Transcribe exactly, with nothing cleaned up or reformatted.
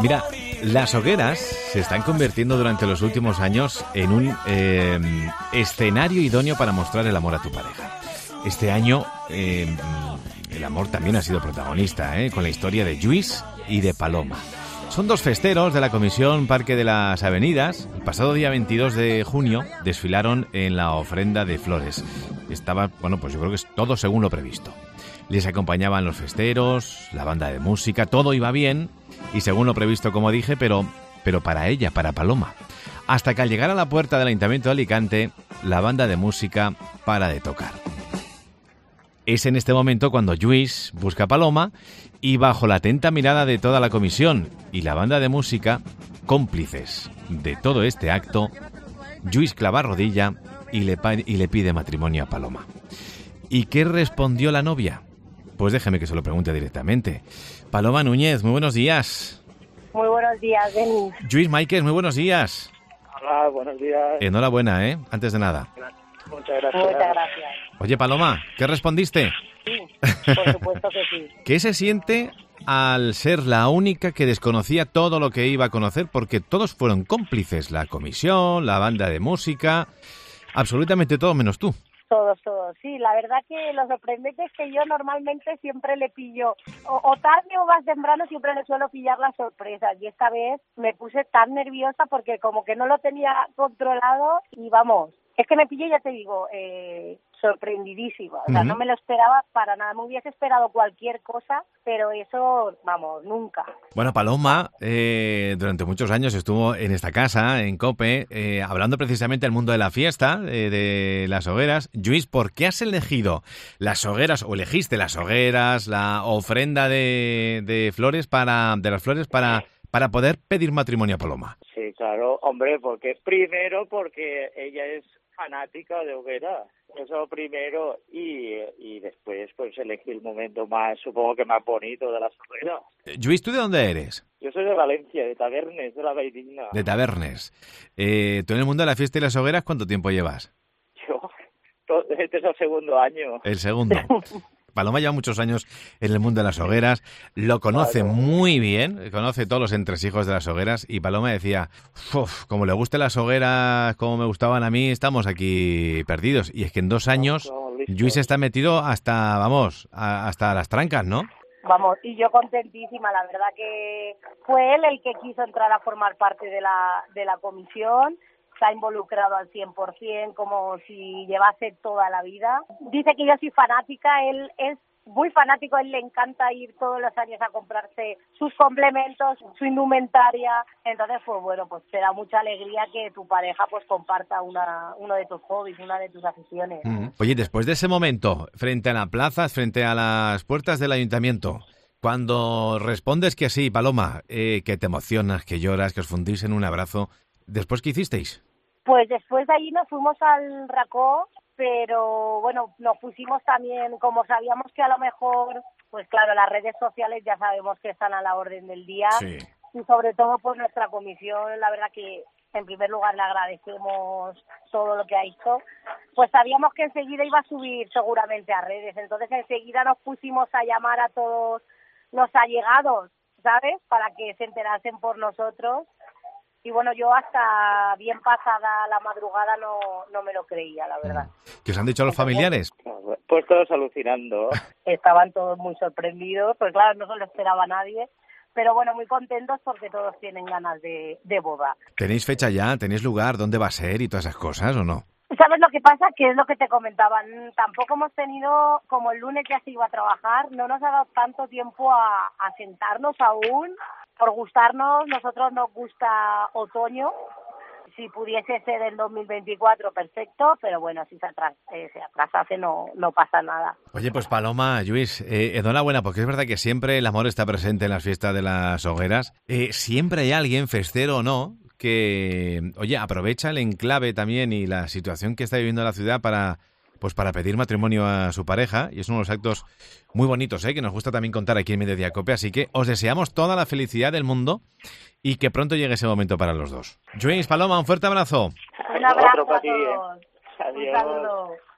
Mira, las hogueras se están convirtiendo durante los últimos años en un eh, escenario idóneo para mostrar el amor a tu pareja. Este año eh, el amor también ha sido protagonista, ¿eh? Con la historia de Lluís y de Paloma. Son dos festeros de la Comisión Parque de las Avenidas. El pasado día veintidós de junio desfilaron en la ofrenda de flores. Estaba, bueno, pues yo creo que es todo según lo previsto. Les acompañaban los festeros, la banda de música, todo iba bien y según lo previsto, como dije, pero, pero para ella, para Paloma. Hasta que al llegar a la puerta del Ayuntamiento de Alicante, la banda de música para de tocar. Es en este momento cuando Lluís busca a Paloma y bajo la atenta mirada de toda la comisión y la banda de música, cómplices de todo este acto, Lluís clava rodilla y le, y le pide matrimonio a Paloma. ¿Y qué respondió la novia? Pues déjeme que se lo pregunte directamente. Paloma Núñez, muy buenos días. Muy buenos días, Denis. Lluís Máiquez, muy bunos días. Hola, buenos días. Enhorabuena, ¿eh? Antes de nada. Muchas gracias. Muchas gracias. Oye, Paloma, ¿qué respondiste? Sí, por supuesto que sí. ¿Qué se siente al ser la única que desconocía todo lo que iba a conocer? Porque todos fueron cómplices, la comisión, la banda de música, absolutamente todo menos tú. Todos, todos. Sí, la verdad que lo sorprendente es que yo normalmente siempre le pillo, o, o tarde o más temprano siempre le suelo pillar las sorpresas. Y esta vez me puse tan nerviosa porque como que no lo tenía controlado y vamos, es que me pillé, ya te digo, eh, sorprendidísima. O sea, uh-huh. No me lo esperaba para nada. Me hubiese esperado cualquier cosa, pero eso, vamos, nunca. Bueno, Paloma, eh, durante muchos años estuvo en esta casa, en COPE, eh, hablando precisamente del mundo de la fiesta, eh, de las hogueras. Lluís, ¿por qué has elegido las hogueras, o elegiste las hogueras, la ofrenda de, de flores para, de las flores para, para poder pedir matrimonio a Paloma? Sí, claro, hombre, porque primero porque ella es fanática de hogueras, eso primero, y, y después pues elegí el momento más, supongo que más bonito de las hogueras. Lluís, ¿tú de dónde eres? Yo soy de Valencia, de Tavernes, de la Valldigna. De Tavernes. Eh, ¿Tú en el mundo de la fiesta y las hogueras cuánto tiempo llevas? Yo, todo, este es el segundo año. El segundo. Paloma lleva muchos años en el mundo de las hogueras, lo conoce claro. muy bien, conoce todos los entresijos de las hogueras y Paloma decía, uff, como le gusten las hogueras, como me gustaban a mí, estamos aquí perdidos. Y es que en dos años Lluís está metido hasta, vamos, a, hasta las trancas, ¿no? Vamos, y yo contentísima, la verdad que fue él el que quiso entrar a formar parte de la, de la comisión. Se ha involucrado al cien por ciento, como si llevase toda la vida. Dice que yo soy fanática, él es muy fanático, a él le encanta ir todos los años a comprarse sus complementos, su indumentaria. Entonces, pues bueno, pues te da mucha alegría que tu pareja pues comparta una, uno de tus hobbies, una de tus aficiones. Mm. Oye, después de ese momento, frente a la plaza, frente a las puertas del ayuntamiento, cuando respondes que sí, Paloma, eh, que te emocionas, que lloras, que os fundís en un abrazo, ¿después qué hicisteis? Pues después de allí nos fuimos al Racó, pero bueno, nos pusimos también, como sabíamos que a lo mejor, pues claro, las redes sociales ya sabemos que están a la orden del día. Sí. Y sobre todo pues nuestra comisión, la verdad que en primer lugar le agradecemos todo lo que ha hecho, pues sabíamos que enseguida iba a subir seguramente a redes, entonces enseguida nos pusimos a llamar a todos los allegados, ¿sabes?, para que se enterasen por nosotros. Y bueno, yo hasta bien pasada la madrugada no, no me lo creía, la verdad. ¿Qué os han dicho los familiares? Pues todos alucinando. Estaban todos muy sorprendidos, pues claro, no se lo esperaba nadie. Pero bueno, muy contentos porque todos tienen ganas de, de boda. ¿Tenéis fecha ya? ¿Tenéis lugar? ¿Dónde va a ser? ¿Y todas esas cosas o no? ¿Sabes lo que pasa? Que es lo que te comentaban. Tampoco hemos tenido, como el lunes ya se iba a trabajar, no nos ha dado tanto tiempo a, a sentarnos aún. Por gustarnos, nosotros nos gusta otoño. Si pudiese ser el dos mil veinticuatro, perfecto, pero bueno, si se, atras, eh, se atrasase no, no pasa nada. Oye, pues Paloma, Lluís, eh, enhorabuena, porque es verdad que siempre el amor está presente en las fiestas de las hogueras. Eh, siempre hay alguien, festero o no, que, oye, aprovecha el enclave también y la situación que está viviendo la ciudad para, pues para pedir matrimonio a su pareja, y es uno de los actos muy bonitos, ¿eh?, que nos gusta también contar aquí en Mediodía Cope, así que os deseamos toda la felicidad del mundo y que pronto llegue ese momento para los dos. Lluís, Paloma, un fuerte abrazo. Un abrazo a todos. Adiós. Un saludo.